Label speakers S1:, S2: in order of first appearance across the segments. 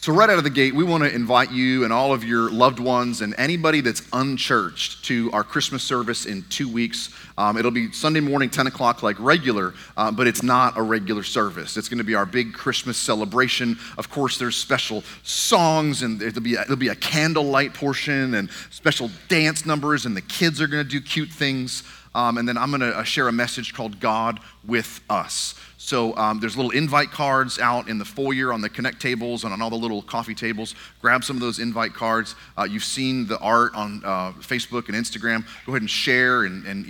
S1: So right out of the gate, we want to invite you and all of your loved ones and anybody that's unchurched to our Christmas service in 2 weeks. It'll be Sunday morning, 10 o'clock like regular, but it's not a regular service. It's going to be our big Christmas celebration. Of course, there's special songs, and there'll be a candlelight portion and special dance numbers, and the kids are going to do cute things. And then I'm going to share a message called God with Us. So there's little invite cards out in the foyer on the Connect tables and on all the little coffee tables. Grab some of those invite cards. You've seen the art on Facebook and Instagram. Go ahead and share and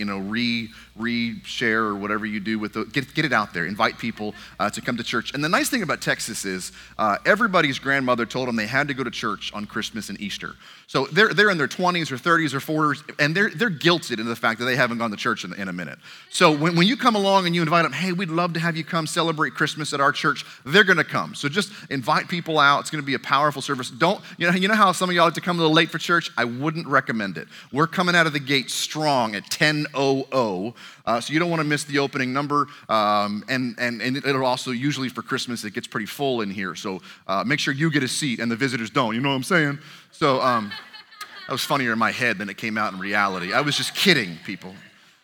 S1: re-share or whatever you do with get it out there. Invite people to come to church. And the nice thing about Texas is everybody's grandmother told them they had to go to church on Christmas and Easter. So they're in their 20s or 30s or 40s, and they're guilted into the fact that they haven't gone to church in a minute. So when you come along and you invite them, hey, we'd love to have you come celebrate Christmas at our church, they're going to come. So just invite people out. It's going to be a powerful service. You know how some of y'all like to come a little late for church? I wouldn't recommend it. We're coming out of the gate strong at 10:00. So you don't want to miss the opening number. And it'll also, usually for Christmas, it gets pretty full in here. So make sure you get a seat and the visitors don't. You know what I'm saying? So that was funnier in my head than it came out in reality. I was just kidding, people.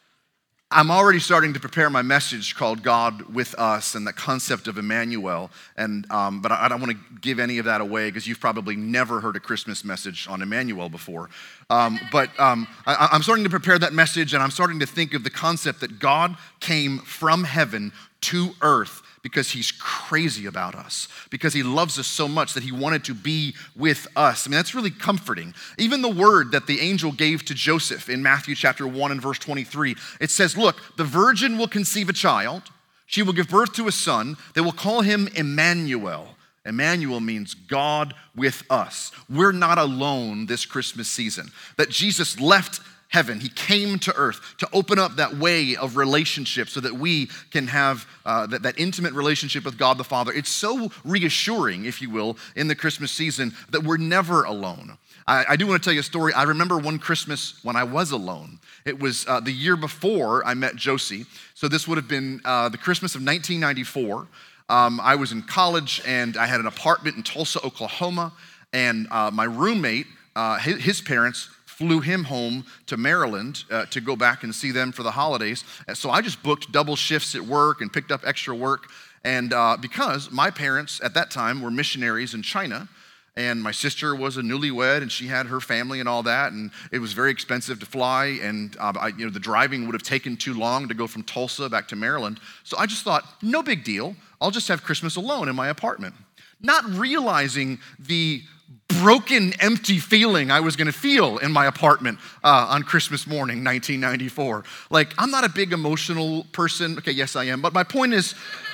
S1: I'm already starting to prepare my message called God with Us and the concept of Emmanuel. But I don't want to give any of that away because you've probably never heard a Christmas message on Emmanuel before. I'm starting to prepare that message, and I'm starting to think of the concept that God came from heaven to earth because he's crazy about us, because he loves us so much that he wanted to be with us. I mean, that's really comforting. Even the word that the angel gave to Joseph in Matthew chapter 1 and verse 23, it says, look, the virgin will conceive a child. She will give birth to a son. They will call him Emmanuel. Emmanuel means God with us. We're not alone this Christmas season. That Jesus left heaven. He came to earth to open up that way of relationship so that we can have that intimate relationship with God the Father. It's so reassuring, if you will, in the Christmas season that we're never alone. I do want to tell you a story. I remember one Christmas when I was alone. It was the year before I met Josie. So this would have been the Christmas of 1994. I was in college and I had an apartment in Tulsa, Oklahoma. And my roommate, his parents flew him home to Maryland to go back and see them for the holidays. And so I just booked double shifts at work and picked up extra work. And because my parents at that time were missionaries in China, and my sister was a newlywed and she had her family and all that, and it was very expensive to fly, and the driving would have taken too long to go from Tulsa back to Maryland. So I just thought, no big deal. I'll just have Christmas alone in my apartment. Not realizing the broken, empty feeling I was going to feel in my apartment on Christmas morning, 1994. Like, I'm not a big emotional person. Okay, yes, I am. But my point is,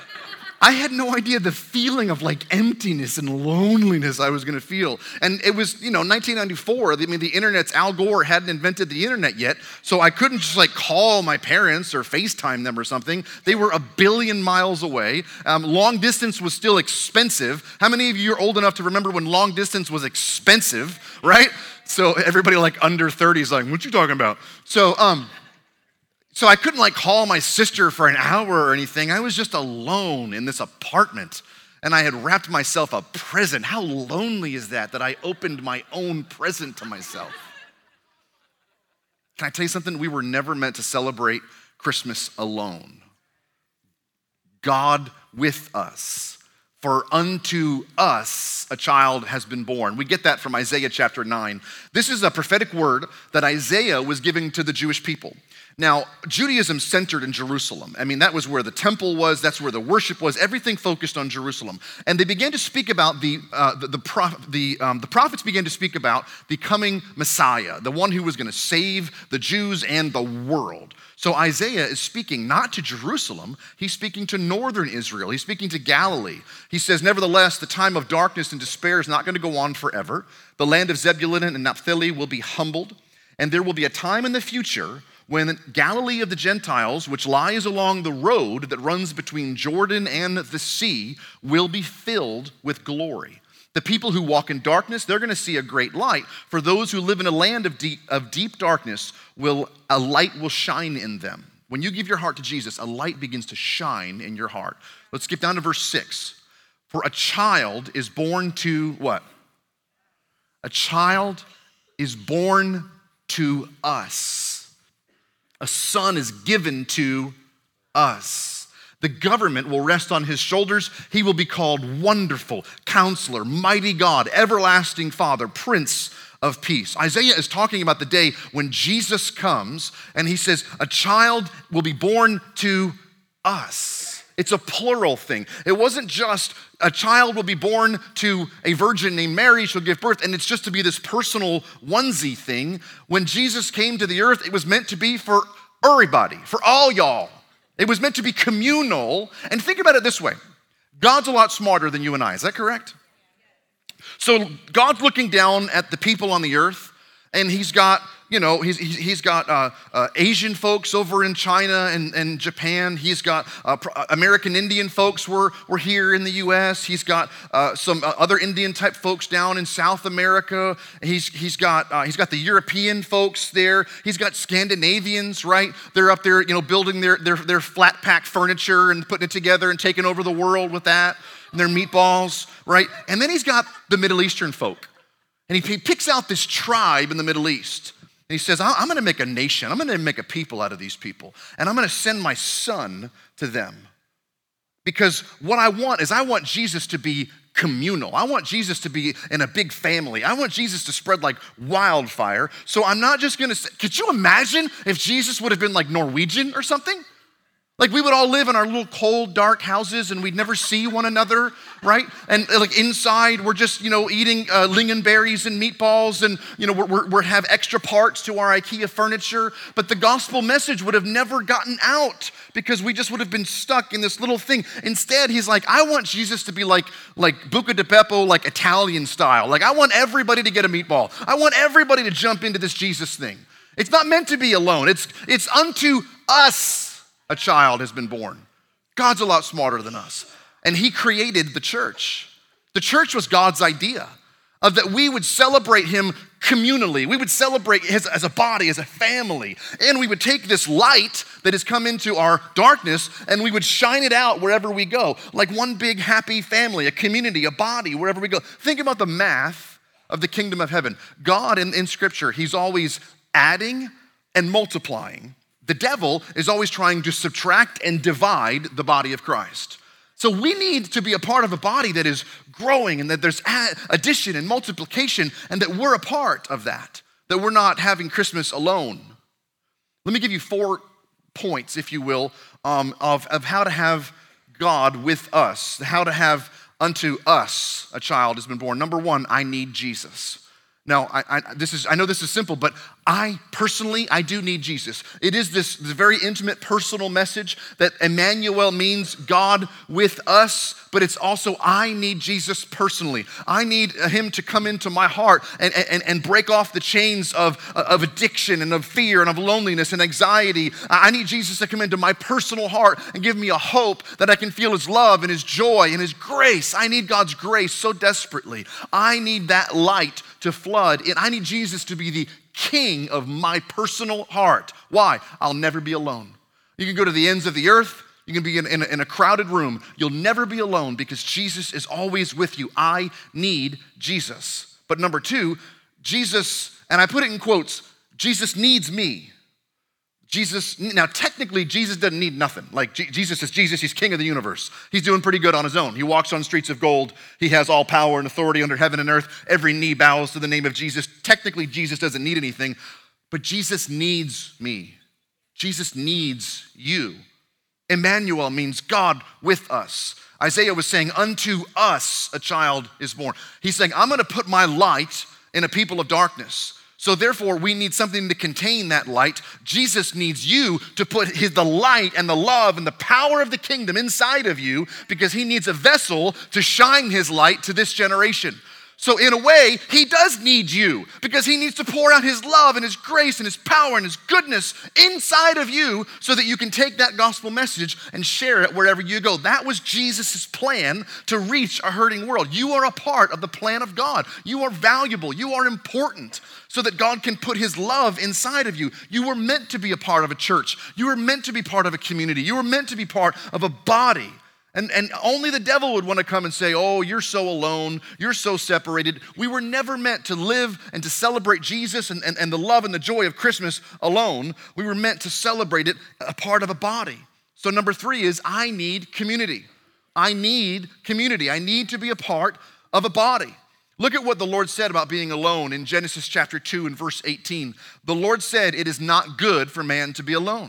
S1: I had no idea the feeling of like emptiness and loneliness I was going to feel. And it was, 1994. I mean, the internet's Al Gore hadn't invented the internet yet. So I couldn't just like call my parents or FaceTime them or something. They were a billion miles away. Long distance was still expensive. How many of you are old enough to remember when long distance was expensive, right? So everybody like under 30 is like, what you talking about? So I couldn't like call my sister for an hour or anything. I was just alone in this apartment, and I had wrapped myself a present. How lonely is that I opened my own present to myself? Can I tell you something? We were never meant to celebrate Christmas alone. God with us. For unto us a child has been born. We get that from Isaiah chapter 9. This is a prophetic word that Isaiah was giving to the Jewish people. Now, Judaism centered in Jerusalem. I mean, that was where the temple was. That's where the worship was. Everything focused on Jerusalem. And they began to speak about the prophets began to speak about the coming Messiah, the one who was going to save the Jews and the world. So Isaiah is speaking not to Jerusalem. He's speaking to northern Israel. He's speaking to Galilee. He says, nevertheless, the time of darkness and despair is not going to go on forever. The land of Zebulun and Naphtali will be humbled, and there will be a time in the future when Galilee of the Gentiles, which lies along the road that runs between Jordan and the sea, will be filled with glory. The people who walk in darkness, they're going to see a great light. For those who live in a land of deep darkness, a light will shine in them. When you give your heart to Jesus, a light begins to shine in your heart. Let's skip down to verse 6. For a child is born to what? A child is born to us. A son is given to us. The government will rest on his shoulders. He will be called Wonderful, Counselor, Mighty God, Everlasting Father, Prince of Peace. Isaiah is talking about the day when Jesus comes, and he says, a child will be born to us. It's a plural thing. It wasn't just a child will be born to a virgin named Mary, she'll give birth, and it's just to be this personal onesie thing. When Jesus came to the earth, it was meant to be for everybody, for all y'all. It was meant to be communal. And think about it this way. God's a lot smarter than you and I. Is that correct? So God's looking down at the people on the earth, and he's got, he's got Asian folks over in China and Japan. He's got American Indian folks were here in the U.S. He's got some other Indian type folks down in South America. He's got the European folks there. He's got Scandinavians, right? They're up there, building their flat pack furniture and putting it together and taking over the world with that. And their meatballs, right? And then he's got the Middle Eastern folk. And he picks out this tribe in the Middle East. And he says, I'm going to make a nation. I'm going to make a people out of these people. And I'm going to send my son to them. Because what I want Jesus to be communal. I want Jesus to be in a big family. I want Jesus to spread like wildfire. So I'm not just going to say, could you imagine if Jesus would have been like Norwegian or something? Like we would all live in our little cold, dark houses and we'd never see one another, right? And like inside we're just, eating lingonberries and meatballs and, we have extra parts to our IKEA furniture. But the gospel message would have never gotten out because we just would have been stuck in this little thing. Instead, he's like, I want Jesus to be like Buca di Beppo, like Italian style. Like I want everybody to get a meatball. I want everybody to jump into this Jesus thing. It's not meant to be alone. It's unto us. A child has been born. God's a lot smarter than us. And he created the church. The church was God's idea of that we would celebrate him communally. We would celebrate as a body, as a family. And we would take this light that has come into our darkness and we would shine it out wherever we go. Like one big happy family, a community, a body, wherever we go. Think about the math of the kingdom of heaven. God in Scripture, he's always adding and multiplying. The devil is always trying to subtract and divide the body of Christ. So we need to be a part of a body that is growing and that there's addition and multiplication and that we're a part of that we're not having Christmas alone. Let me give you 4 points, if you will, of how to have God with us, how to have unto us a child has been born. Number 1, I need Jesus. Now, I know this is simple, but I do need Jesus. It is this very intimate, personal message that Emmanuel means God with us, but it's also I need Jesus personally. I need him to come into my heart and break off the chains of addiction and of fear and of loneliness and anxiety. I need Jesus to come into my personal heart and give me a hope that I can feel his love and his joy and his grace. I need God's grace so desperately. I need that light to flood. And I need Jesus to be the king of my personal heart. Why? I'll never be alone. You can go to the ends of the earth. You can be in a crowded room. You'll never be alone because Jesus is always with you. I need Jesus. But number 2, Jesus, and I put it in quotes, Jesus needs me. Now technically, Jesus doesn't need nothing. Like Jesus is Jesus, he's king of the universe. He's doing pretty good on his own. He walks on streets of gold. He has all power and authority under heaven and earth. Every knee bows to the name of Jesus. Technically, Jesus doesn't need anything, but Jesus needs me. Jesus needs you. Emmanuel means God with us. Isaiah was saying, unto us a child is born. He's saying, I'm gonna put my light in a people of darkness. So therefore, we need something to contain that light. Jesus needs you to put the light and the love and the power of the kingdom inside of you because he needs a vessel to shine his light to this generation. So in a way, he does need you because he needs to pour out his love and his grace and his power and his goodness inside of you so that you can take that gospel message and share it wherever you go. That was Jesus' plan to reach a hurting world. You are a part of the plan of God. You are valuable. You are important so that God can put his love inside of you. You were meant to be a part of a church. You were meant to be part of a community. You were meant to be part of a body. And only the devil would want to come and say, oh, you're so alone, you're so separated. We were never meant to live and to celebrate Jesus and the love and the joy of Christmas alone. We were meant to celebrate it a part of a body. So number 3 is I need community. I need community. I need to be a part of a body. Look at what the Lord said about being alone in Genesis chapter 2 and verse 18. The Lord said, it is not good for man to be alone.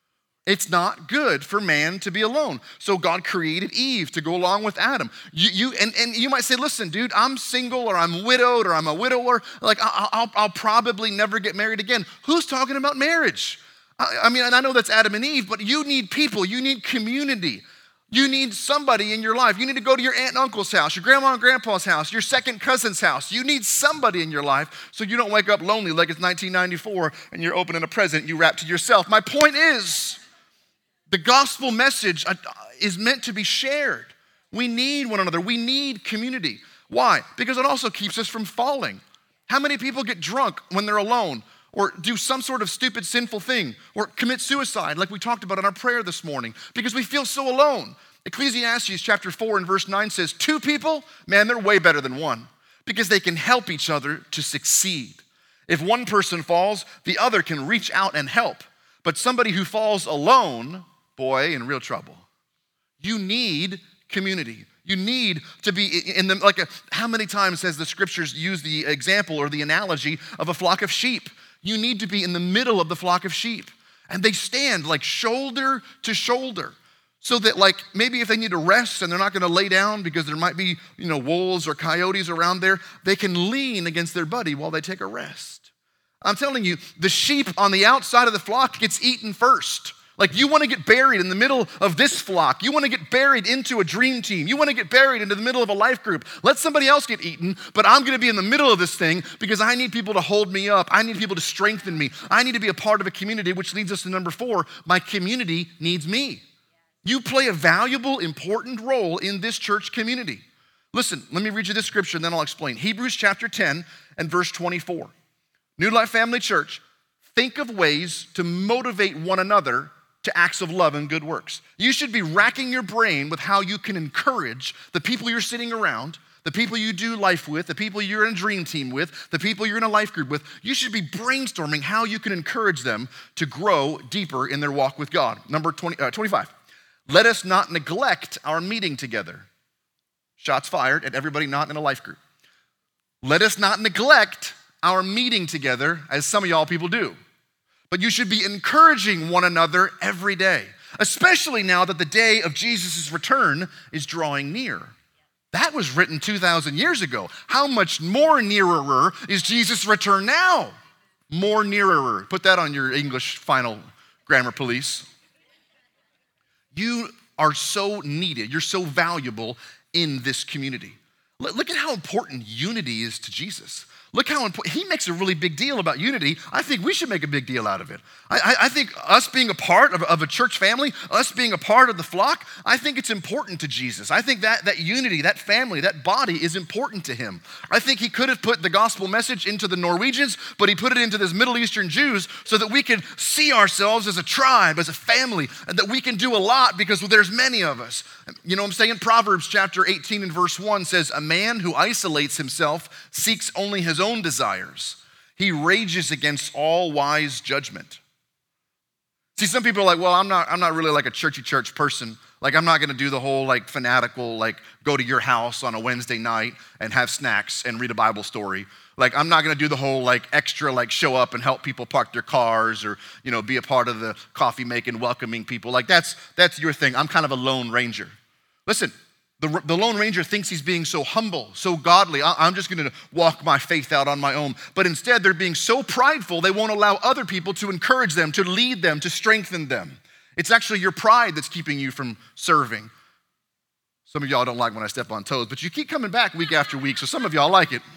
S1: It's not good for man to be alone. So God created Eve to go along with Adam. And you might say, listen, dude, I'm single or I'm widowed or I'm a widower. Like I'll probably never get married again. Who's talking about marriage? I mean, and I know that's Adam and Eve, but you need people. You need community. You need somebody in your life. You need to go to your aunt and uncle's house, your grandma and grandpa's house, your second cousin's house. You need somebody in your life so you don't wake up lonely like it's 1994 and you're opening a present you wrap to yourself. My point is, the gospel message is meant to be shared. We need one another. We need community. Why? Because it also keeps us from falling. How many people get drunk when they're alone or do some sort of stupid, sinful thing or commit suicide like we talked about in our prayer this morning because we feel so alone? Ecclesiastes chapter 4 and verse 9 says, 2 people, man, they're way better than one because they can help each other to succeed. If one person falls, the other can reach out and help. But somebody who falls alone, boy, in real trouble. You need community. You need to be in them. How many times has the scriptures used the example or the analogy of a flock of sheep? You need to be in the middle of the flock of sheep. And they stand like shoulder to shoulder. So that maybe if they need to rest and they're not going to lay down because there might be, wolves or coyotes around there, they can lean against their buddy while they take a rest. I'm telling you, the sheep on the outside of the flock gets eaten first. You want to get buried in the middle of this flock. You want to get buried into a dream team. You want to get buried into the middle of a life group. Let somebody else get eaten, but I'm going to be in the middle of this thing because I need people to hold me up. I need people to strengthen me. I need to be a part of a community, which leads us to number 4. My community needs me. You play a valuable, important role in this church community. Listen, let me read you this scripture and then I'll explain. Hebrews chapter 10 and verse 24. New Life Family Church, think of ways to motivate one another to acts of love and good works. You should be racking your brain with how you can encourage the people you're sitting around, the people you do life with, the people you're in a dream team with, the people you're in a life group with. You should be brainstorming how you can encourage them to grow deeper in their walk with God. Number 25. Let us not neglect our meeting together. Shots fired at everybody not in a life group. Let us not neglect our meeting together as some of y'all people do. But you should be encouraging one another every day, especially now that the day of Jesus' return is drawing near. That was written 2,000 years ago. How much more nearer is Jesus' return now? More nearer. Put that on your English final grammar, police. You are so needed. You're so valuable in this community. Look at how important unity is to Jesus. Look how important, he makes a really big deal about unity. I think we should make a big deal out of it. I think us being a part of a church family, us being a part of the flock, I think it's important to Jesus. I think that unity, that family, that body is important to him. I think he could have put the gospel message into the Norwegians, but he put it into this Middle Eastern Jews so that we could see ourselves as a tribe, as a family, and that we can do a lot because there's many of us. You know what I'm saying? Proverbs chapter 18 and verse 1 says, a man who isolates himself seeks only his own desires. He rages against all wise judgment. See, some people are like, well, I'm not really like a churchy church person. I'm not gonna do the whole fanatical, go to your house on a Wednesday night and have snacks and read a Bible story. I'm not gonna do the whole extra show up and help people park their cars or, be a part of the coffee making, welcoming people. That's your thing. I'm kind of a lone ranger. Listen, the Lone Ranger thinks he's being so humble, so godly. I'm just going to walk my faith out on my own. But instead, they're being so prideful, they won't allow other people to encourage them, to lead them, to strengthen them. It's actually your pride that's keeping you from serving. Some of y'all don't like when I step on toes, but you keep coming back week after week, so some of y'all like it.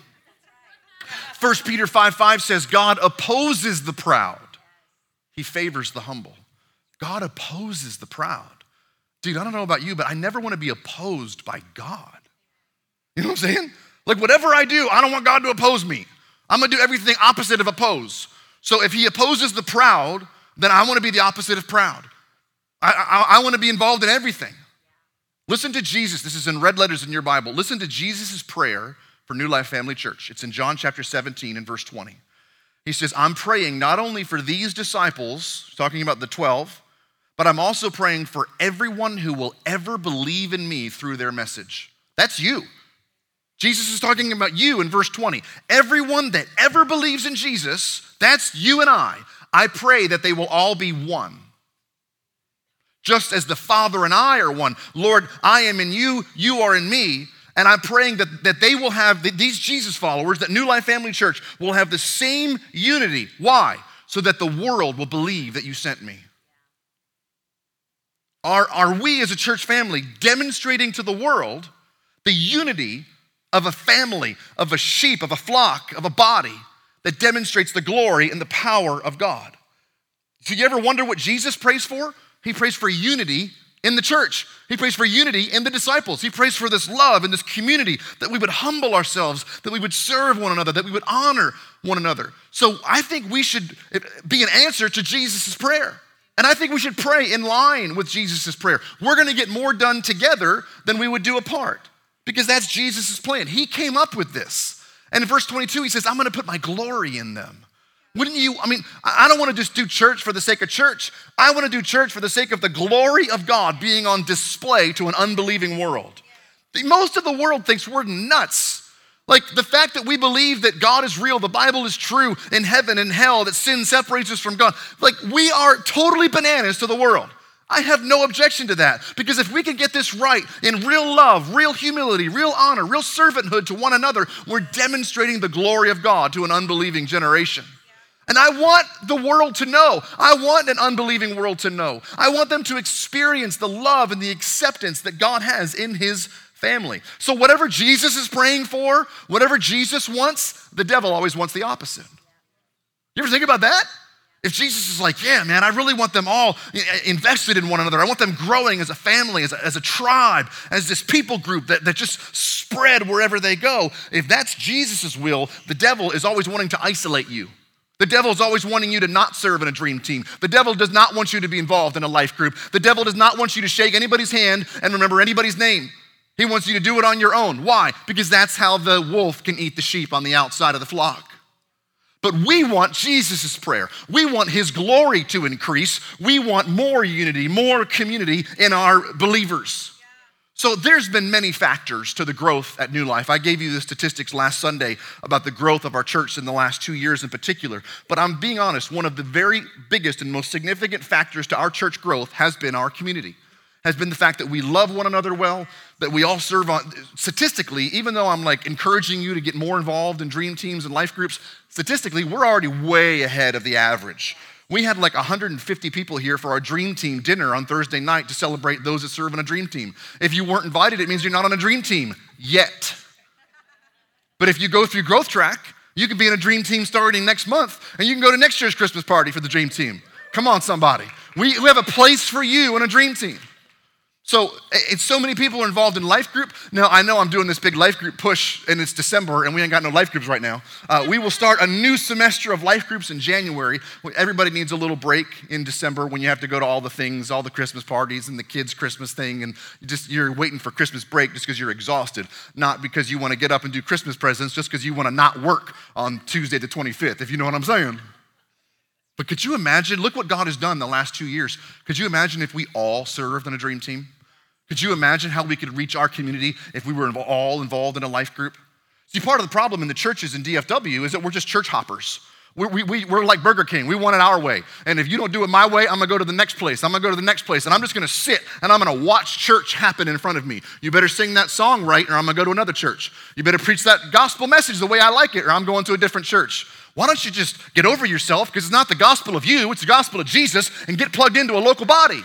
S1: 1 Peter 5:5 says, God opposes the proud. He favors the humble. God opposes the proud. Dude, I don't know about you, but I never want to be opposed by God. You know what I'm saying? Whatever I do, I don't want God to oppose me. I'm going to do everything opposite of oppose. So if he opposes the proud, then I want to be the opposite of proud. I want to be involved in everything. Listen to Jesus. This is in red letters in your Bible. Listen to Jesus' prayer for New Life Family Church. It's in John chapter 17 and verse 20. He says, I'm praying not only for these disciples, talking about the 12, but I'm also praying for everyone who will ever believe in me through their message. That's you. Jesus is talking about you in verse 20. Everyone that ever believes in Jesus, that's you and I. I pray that they will all be one. Just as the Father and I are one. Lord, I am in you, you are in me. And I'm praying that they will have, these Jesus followers, that New Life Family Church will have the same unity. Why? So that the world will believe that you sent me. Are we as a church family demonstrating to the world the unity of a family, of a sheep, of a flock, of a body that demonstrates the glory and the power of God? So you ever wonder what Jesus prays for? He prays for unity in the church. He prays for unity in the disciples. He prays for this love and this community, that we would humble ourselves, that we would serve one another, that we would honor one another. So I think we should be an answer to Jesus' prayer. And I think we should pray in line with Jesus' prayer. We're gonna get more done together than we would do apart, because that's Jesus' plan. He came up with this. And in verse 22, he says, I'm gonna put my glory in them. Wouldn't you, I don't wanna just do church for the sake of church. I wanna do church for the sake of the glory of God being on display to an unbelieving world. Most of the world thinks we're nuts. Like the fact that we believe that God is real, the Bible is true, in heaven and hell, that sin separates us from God. Like we are totally bananas to the world. I have no objection to that, because if we can get this right in real love, real humility, real honor, real servanthood to one another, we're demonstrating the glory of God to an unbelieving generation. And I want the world to know. I want an unbelieving world to know. I want them to experience the love and the acceptance that God has in his family. So whatever Jesus is praying for, whatever Jesus wants, the devil always wants the opposite. You ever think about that? If Jesus is like, yeah, man, I really want them all invested in one another. I want them growing as a family, as a tribe, as this people group that just spread wherever they go. If that's Jesus' will, the devil is always wanting to isolate you. The devil is always wanting you to not serve in a dream team. The devil does not want you to be involved in a life group. The devil does not want you to shake anybody's hand and remember anybody's name. He wants you to do it on your own. Why? Because that's how the wolf can eat the sheep on the outside of the flock. But we want Jesus' prayer. We want his glory to increase. We want more unity, more community in our believers. So there's been many factors to the growth at New Life. I gave you the statistics last Sunday about the growth of our church in the last 2 years in particular. But I'm being honest, one of the very biggest and most significant factors to our church growth has been our community. Has been the fact that we love one another well, that we all serve on, statistically, even though I'm like encouraging you to get more involved in dream teams and life groups, statistically, we're already way ahead of the average. We had like 150 people here for our dream team dinner on Thursday night to celebrate those that serve in a dream team. If you weren't invited, it means you're not on a dream team yet. But if you go through Growth Track, you can be in a dream team starting next month, and you can go to next year's Christmas party for the dream team. Come on, somebody. We have a place for you in a dream team. So it's so many people are involved in life group. Now, I know I'm doing this big life group push, and it's December, and we ain't got no life groups right now. We will start a new semester of life groups in January. Everybody needs a little break in December when you have to go to all the things, all the Christmas parties and the kids' Christmas thing, and you're waiting for Christmas break just because you're exhausted, not because you want to get up and do Christmas presents, just because you want to not work on Tuesday the 25th, if you know what I'm saying. But could you imagine, look what God has done the last 2 years. Could you imagine if we all served in a dream team? Could you imagine how we could reach our community if we were all involved in a life group? See, part of the problem in the churches in DFW is that we're just church hoppers. We're like Burger King. We want it our way. And if you don't do it my way, I'm gonna go to the next place. I'm gonna go to the next place. And I'm just gonna sit and I'm gonna watch church happen in front of me. You better sing that song right or I'm gonna go to another church. You better preach that gospel message the way I like it or I'm going to a different church. Why don't you just get over yourself, because it's not the gospel of you, it's the gospel of Jesus, and get plugged into a local body.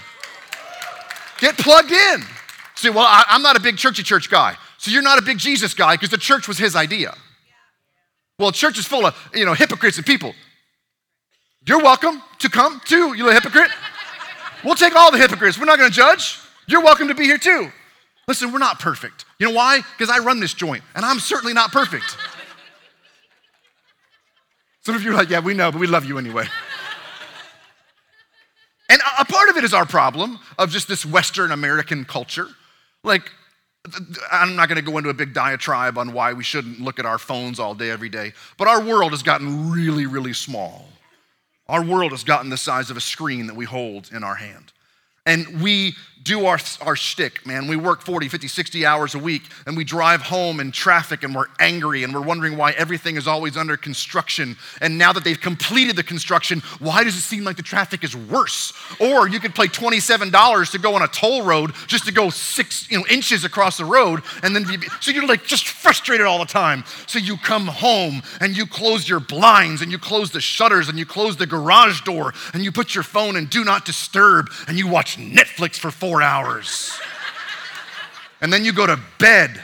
S1: Get plugged in. See, well, I'm not a big churchy church guy. So you're not a big Jesus guy because the church was his idea. Well, church is full of, hypocrites and people. You're welcome to come too, you little hypocrite. We'll take all the hypocrites. We're not going to judge. You're welcome to be here too. Listen, we're not perfect. You know why? Because I run this joint, and I'm certainly not perfect. Some of you are like, yeah, we know, but we love you anyway. And a part of it is our problem of just this Western American culture. Like, I'm not gonna go into a big diatribe on why we shouldn't look at our phones all day, every day, but our world has gotten really, really small. Our world has gotten the size of a screen that we hold in our hand. And we do our shtick, man. We work 40, 50, 60 hours a week, and we drive home in traffic, and we're angry, and we're wondering why everything is always under construction. And now that they've completed the construction, why does it seem like the traffic is worse? Or you could pay $27 to go on a toll road just to go 6 inches across the road, and then so you're like just frustrated all the time. So you come home, and you close your blinds, and you close the shutters, and you close the garage door, and you put your phone in Do Not Disturb, and you watch Netflix for 4 hours. And then you go to bed.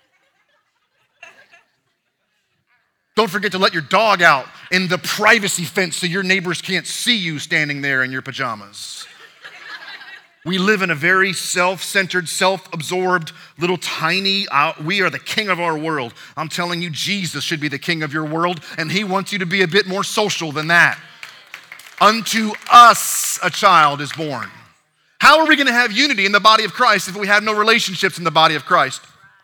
S1: Don't forget to let your dog out in the privacy fence so your neighbors can't see you standing there in your pajamas. We live in a very self-centered, self-absorbed, little tiny, we are the king of our world. I'm telling you, Jesus should be the king of your world, and he wants you to be a bit more social than that. Unto us a child is born. How are we going to have unity in the body of Christ if we have no relationships in the body of Christ?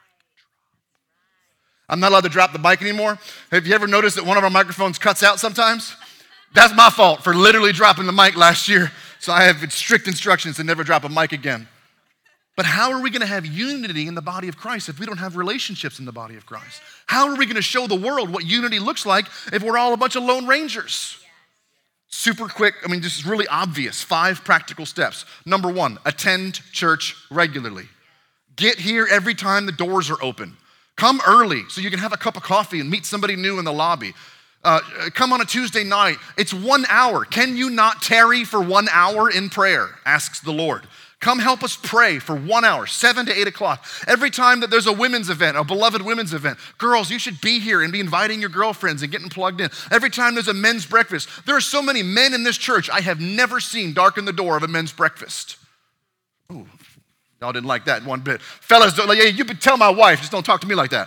S1: I'm not allowed to drop the mic anymore. Have you ever noticed that one of our microphones cuts out sometimes? That's my fault for literally dropping the mic last year. So I have strict instructions to never drop a mic again. But how are we going to have unity in the body of Christ if we don't have relationships in the body of Christ? How are we going to show the world what unity looks like if we're all a bunch of lone rangers? Super quick, this is really obvious. 5 practical steps. Number 1, attend church regularly. Get here every time the doors are open. Come early so you can have a cup of coffee and meet somebody new in the lobby. Come on a Tuesday night. It's 1 hour. Can you not tarry for 1 hour in prayer? Asks the Lord. Come help us pray for 1 hour, 7 to 8 o'clock. Every time that there's a women's event, a beloved women's event, girls, you should be here and be inviting your girlfriends and getting plugged in. Every time there's a men's breakfast, there are so many men in this church I have never seen darken the door of a men's breakfast. Ooh, y'all didn't like that one bit. Fellas, you can tell my wife, just don't talk to me like that.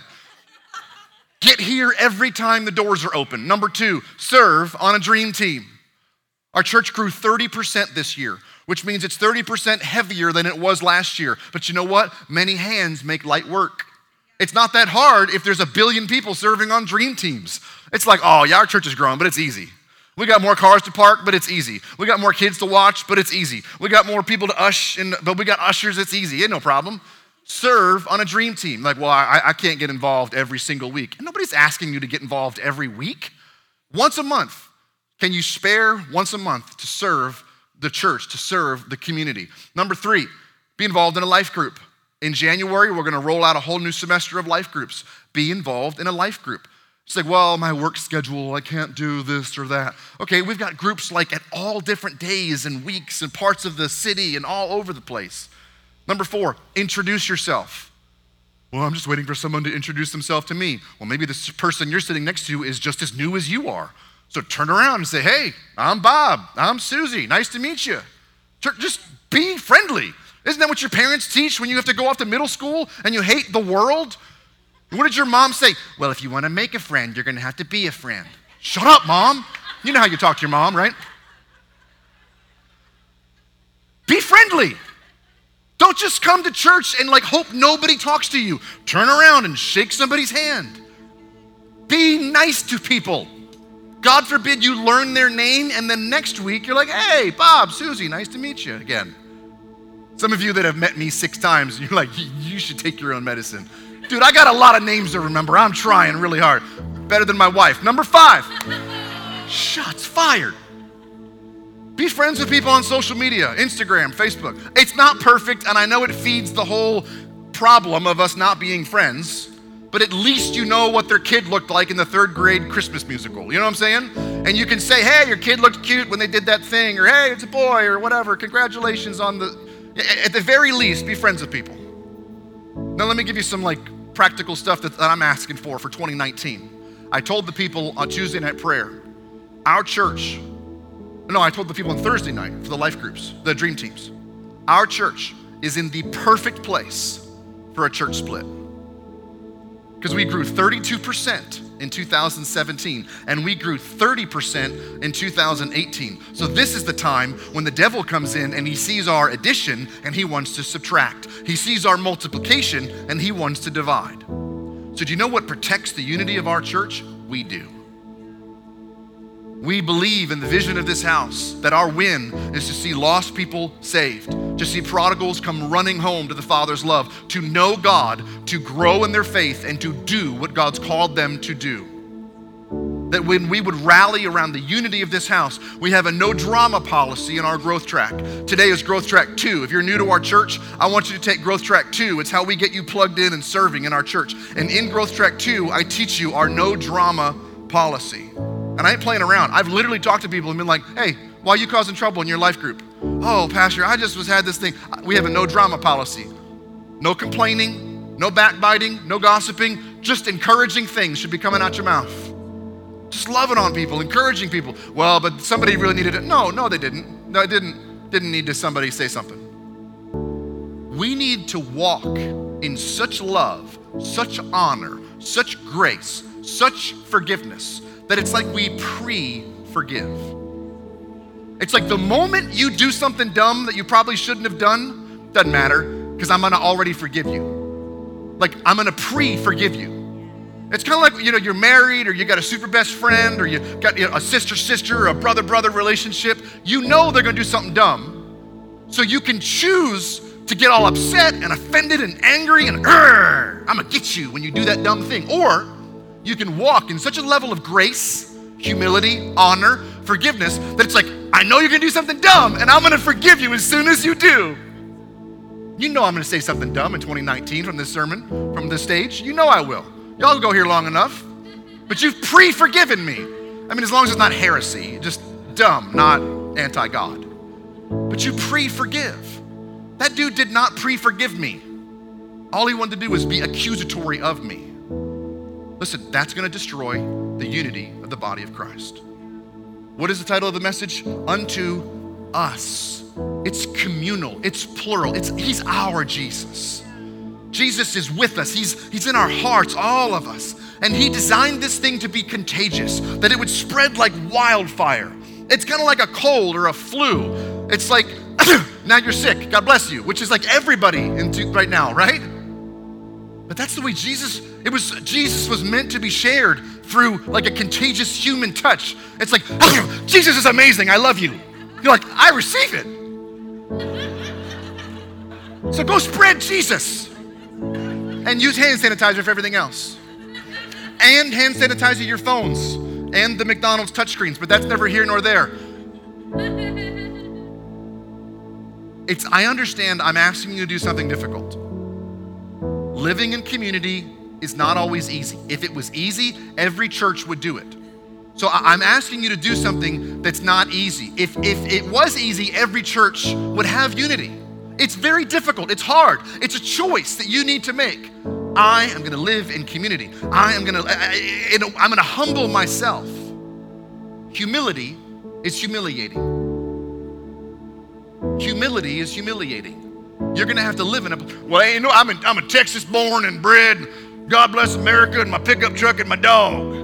S1: Get here every time the doors are open. Number 2, serve on a dream team. Our church grew 30% this year, which means it's 30% heavier than it was last year. But you know what? Many hands make light work. It's not that hard if there's 1 billion people serving on dream teams. It's like, oh yeah, our church is growing, but it's easy. We got more cars to park, but it's easy. We got more kids to watch, but it's easy. We got more people to but we got ushers, it's easy, ain't no problem. Serve on a dream team. Like, well, I can't get involved every single week. And nobody's asking you to get involved every week. Once a month. Can you spare once a month to serve the church, to serve the community? Number 3, be involved in a life group. In January, we're gonna roll out a whole new semester of life groups. Be involved in a life group. It's like, well, my work schedule, I can't do this or that. Okay, we've got groups like at all different days and weeks and parts of the city and all over the place. Number 4, introduce yourself. Well, I'm just waiting for someone to introduce themselves to me. Well, maybe this person you're sitting next to is just as new as you are. So turn around and say, hey, I'm Bob, I'm Susie, nice to meet you. Just be friendly. Isn't that what your parents teach when you have to go off to middle school and you hate the world? What did your mom say? Well, if you want to make a friend, you're going to have to be a friend. Shut up, Mom. You know how you talk to your mom, right? Be friendly. Don't just come to church and hope nobody talks to you. Turn around and shake somebody's hand. Be nice to people. God forbid you learn their name and then next week you're like, hey, Bob, Susie, nice to meet you again. Some of you that have met me 6 times, you're like, you should take your own medicine. Dude, I got a lot of names to remember. I'm trying really hard. Better than my wife. Number 5, shots fired. Be friends with people on social media, Instagram, Facebook. It's not perfect, and I know it feeds the whole problem of us not being friends, but at least you know what their kid looked like in the 3rd grade Christmas musical. You know what I'm saying? And you can say, hey, your kid looked cute when they did that thing, or hey, it's a boy, or whatever. Congratulations on at the very least, be friends with people. Now let me give you some practical stuff that I'm asking for 2019. I told the people on Tuesday night prayer, I told the people on Thursday night for the life groups, the dream teams. Our church is in the perfect place for a church split. Because we grew 32% in 2017, and we grew 30% in 2018. So this is the time when the devil comes in and he sees our addition and he wants to subtract. He sees our multiplication and he wants to divide. So do you know what protects the unity of our church? We do. We believe in the vision of this house that our win is to see lost people saved, to see prodigals come running home to the Father's love, to know God, to grow in their faith, and to do what God's called them to do. That when we would rally around the unity of this house, we have a no drama policy in our growth track. Today is growth track 2. If you're new to our church, I want you to take growth track 2. It's how we get you plugged in and serving in our church. And in growth track 2, I teach you our no drama policy. And I ain't playing around. I've literally talked to people and been like, hey, why are you causing trouble in your life group? Oh, Pastor, I just had this thing. We have a no drama policy. No complaining, no backbiting, no gossiping, just encouraging things should be coming out your mouth. Just loving on people, encouraging people. Well, but somebody really needed it. No, they didn't. No, it didn't need to somebody say something. We need to walk in such love, such honor, such grace, such forgiveness, that it's like we pre-forgive. It's like the moment you do something dumb that you probably shouldn't have done, doesn't matter, because I'm gonna already forgive you. Like, I'm gonna pre-forgive you. It's kind of like, you're married, or you got a super best friend, or you got a sister, or a brother relationship. You know they're gonna do something dumb. So you can choose to get all upset and offended and angry and, I'm gonna get you when you do that dumb thing. Or you can walk in such a level of grace, humility, honor, forgiveness, that it's like, I know you're gonna do something dumb, and I'm gonna forgive you as soon as you do. You know I'm gonna say something dumb in 2019 from this sermon, from this stage. You know I will. Y'all go here long enough. But you've pre-forgiven me. I mean, as long as it's not heresy, just dumb, not anti-God. But you pre-forgive. That dude did not pre-forgive me. All he wanted to do was be accusatory of me. Listen, that's gonna destroy the unity of the body of Christ. What is the title of the message? Unto us. It's communal, it's plural, he's our Jesus. Jesus is with us, he's in our hearts, all of us. And he designed this thing to be contagious, that it would spread like wildfire. It's kind of like a cold or a flu. It's like, now you're sick, God bless you, which is like everybody right now, right? But that's the way Jesus was meant to be shared, through like a contagious human touch. It's like, Jesus is amazing, I love you. You're like, I receive it. So go spread Jesus. And use hand sanitizer for everything else. And hand sanitizer your phones and the McDonald's touchscreens, but that's never here nor there. I understand I'm asking you to do something difficult. Living in community is not always easy. If it was easy, every church would do it. So I'm asking you to do something that's not easy. If it was easy, every church would have unity. It's very difficult, it's hard. It's a choice that you need to make. I am gonna live in community. I'm gonna humble myself. Humility is humiliating. Humility is humiliating. You're gonna have to live in I'm a Texas born and bred, God bless America, and my pickup truck and my dog.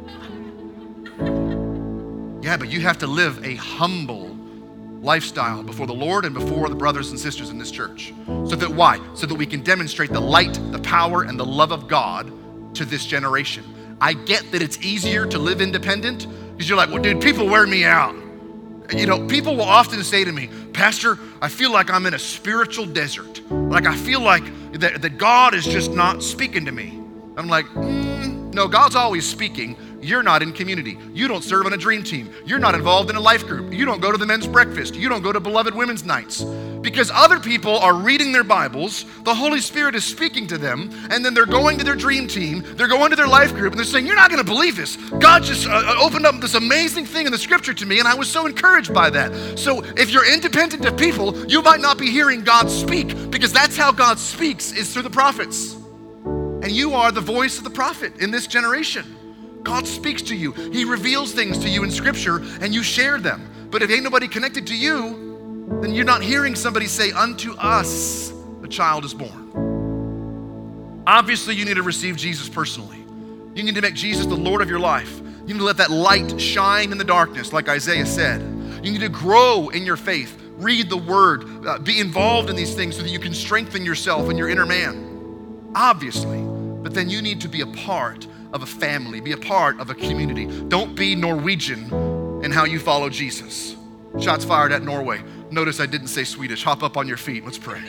S1: Yeah, but you have to live a humble lifestyle before the Lord and before the brothers and sisters in this church. So that we can demonstrate the light, the power, and the love of God to this generation. I get that it's easier to live independent, because you're like, well, dude, people wear me out. People will often say to me, Pastor, I feel like I'm in a spiritual desert. Like I feel like that God is just not speaking to me. I'm like, no, God's always speaking. You're not in community. You don't serve on a dream team. You're not involved in a life group. You don't go to the men's breakfast. You don't go to beloved women's nights. Because other people are reading their Bibles, the Holy Spirit is speaking to them, and then they're going to their dream team, they're going to their life group, and they're saying, you're not gonna believe this. God just opened up this amazing thing in the scripture to me, and I was so encouraged by that. So if you're independent of people, you might not be hearing God speak, because that's how God speaks, is through the prophets. And you are the voice of the prophet in this generation. God speaks to you. He reveals things to you in scripture, and you share them. But if ain't nobody connected to you, then you're not hearing somebody say, unto us a child is born. Obviously, you need to receive Jesus personally. You You need to make Jesus the Lord of your life. You need to let that light shine in the darkness, like Isaiah said. You need to grow in your faith. Read the word, be involved in these things so that you can strengthen yourself and your inner man, obviously. But then you need to be a part of a family, be a part of a community. Don't be Norwegian in how you follow Jesus. Shots fired at Norway. Notice I didn't say Swedish. Hop up on your feet, let's pray.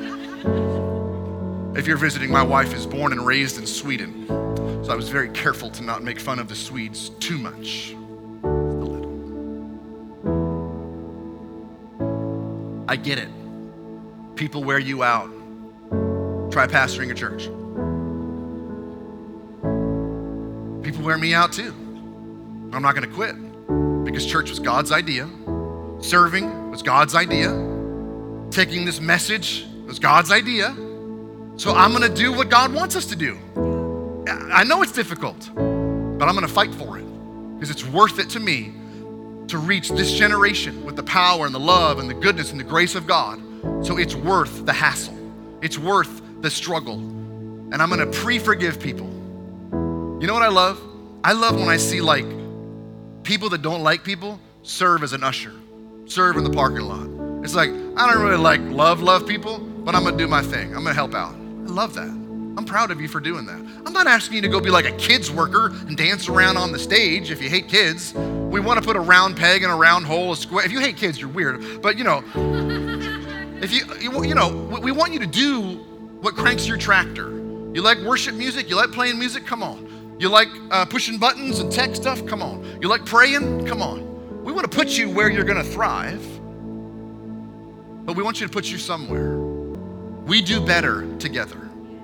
S1: If you're visiting, my wife is born and raised in Sweden, so I was very careful to not make fun of the Swedes too much. I get it. People wear you out. Try pastoring a church. People wear me out too. I'm not gonna quit because church was God's idea. Serving was God's idea. Taking this message was God's idea. So I'm gonna do what God wants us to do. I know it's difficult, but I'm gonna fight for it because it's worth it to me to reach this generation with the power and the love and the goodness and the grace of God. So it's worth the hassle. It's worth the struggle. And I'm gonna pre-forgive people. You know what I love? I love when I see like people that don't like people serve as an usher, serve in the parking lot. It's like, I don't really like love people, but I'm gonna do my thing. I'm gonna help out. I love that. I'm proud of you for doing that. I'm not asking you to go be like a kids worker and dance around on the stage if you hate kids. We want to put a round peg in a round hole, a square. If you hate kids, you're weird. But you know, if you know, we want you to do what cranks your tractor. You like worship music? You like playing music? Come on. You like pushing buttons and tech stuff? Come on. You like praying? Come on. We want to put you where you're going to thrive, but we want you to put you somewhere. We do better together.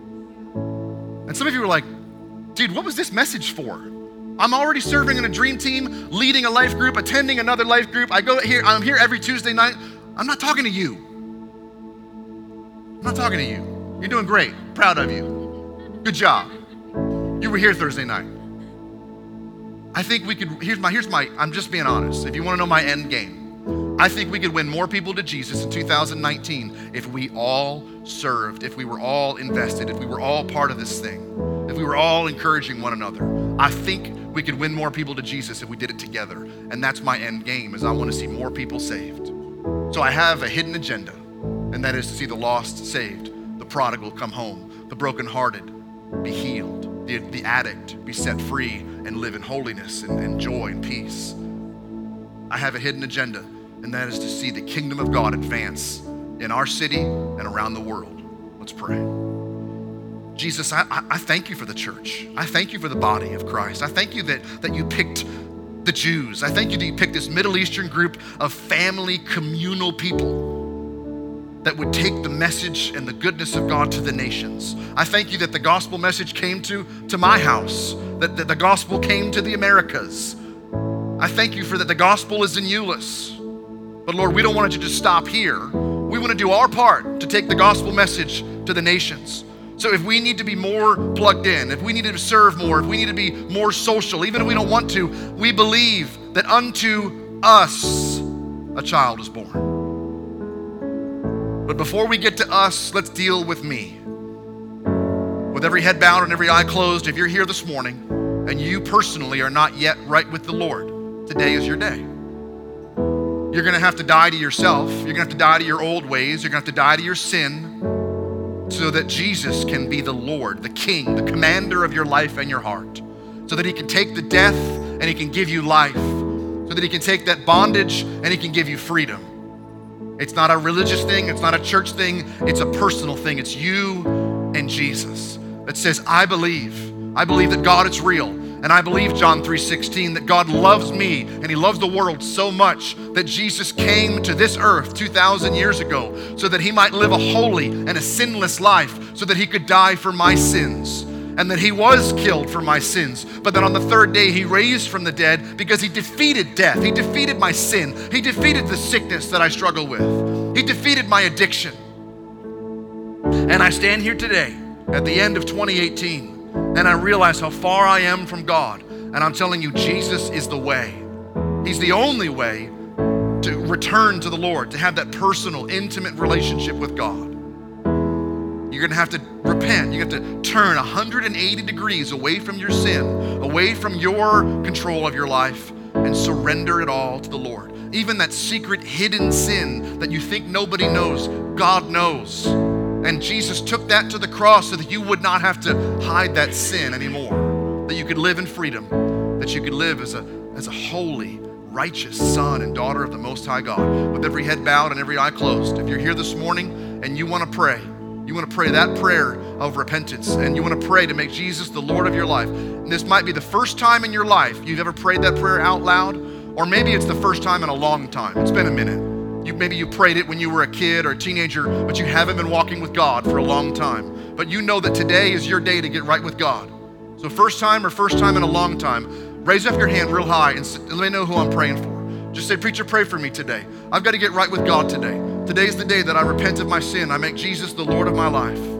S1: And some of you are like, dude, what was this message for? I'm already serving in a dream team, leading a life group, attending another life group. I'm here every Tuesday night. I'm not talking to you. I'm not talking to you. You're doing great. Proud of you. Good job. You were here Thursday night. I think we could, I'm just being honest. If you want to know my end game, I think we could win more people to Jesus in 2019 if we all served, if we were all invested, if we were all part of this thing, if we were all encouraging one another. I think we could win more people to Jesus if we did it together. And that's my end game, is I want to see more people saved. So I have a hidden agenda, and that is to see the lost saved, the prodigal come home, the brokenhearted be healed, the addict be set free and live in holiness and joy and peace. I have a hidden agenda, and that is to see the kingdom of God advance in our city and around the world. Let's pray. Jesus, I thank you for the church. I thank you for the body of Christ. I thank you that you picked the Jews. I thank you that you picked this Middle Eastern group of family, communal people that would take the message and the goodness of God to the nations. I thank you that the gospel message came to my house, that the gospel came to the Americas. I thank you for that the gospel is in Euless. But Lord, we don't want it to just stop here. We want to do our part to take the gospel message to the nations. So if we need to be more plugged in, if we need to serve more, if we need to be more social, even if we don't want to, we believe that unto us a child is born. But before we get to us, let's deal with me. With every head bowed and every eye closed, if you're here this morning and you personally are not yet right with the Lord, today is your day. You're gonna have to die to yourself. You're gonna have to die to your old ways. You're gonna have to die to your sin so that Jesus can be the Lord, the King, the commander of your life and your heart. So that he can take the death and he can give you life. So that he can take that bondage and he can give you freedom. It's not a religious thing. It's not a church thing. It's a personal thing. It's you and Jesus that says, I believe that God is real. And I believe, John 3:16, that God loves me and he loves the world so much that Jesus came to this earth 2,000 years ago so that he might live a holy and a sinless life, so that he could die for my sins, and that he was killed for my sins, but that on the third day he raised from the dead because he defeated death. He defeated my sin. He defeated the sickness that I struggle with. He defeated my addiction. And I stand here today at the end of 2018 and I realize how far I am from God. And I'm telling you, Jesus is the way. He's the only way to return to the Lord, to have that personal, intimate relationship with God. You're gonna have to repent. You have to turn 180 degrees away from your sin, away from your control of your life, and surrender it all to the Lord. Even that secret hidden sin that you think nobody knows, God knows. And Jesus took that to the cross so that you would not have to hide that sin anymore, that you could live in freedom, that you could live as a holy, righteous son and daughter of the Most High God, with every head bowed and every eye closed. If you're here this morning and you want to pray that prayer of repentance, and you want to pray to make Jesus the Lord of your life, and this might be the first time in your life you've ever prayed that prayer out loud, or maybe it's the first time in a long time. It's been a minute. Maybe you prayed it when you were a kid or a teenager, but you haven't been walking with God for a long time. But you know that today is your day to get right with God. So first time in a long time, raise up your hand real high and let me know who I'm praying for. Just say, preacher, pray for me today. I've got to get right with God today. Today's the day that I repent of my sin. I make Jesus the Lord of my life.